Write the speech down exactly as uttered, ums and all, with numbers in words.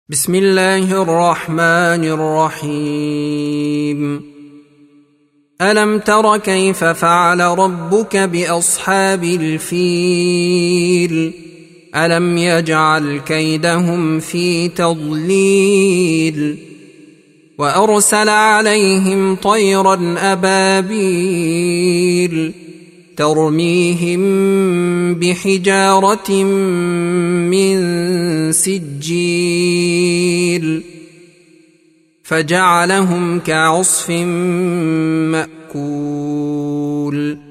بسم الله الرحمن الرحيم. ألم تر كيف فعل ربك بأصحاب الفيل؟ ألم يجعل كيدهم في تضليل وأرسل عليهم طيرا أبابيل ترميهم بحجارة من سجيل فجعلهم كعصف مأكول.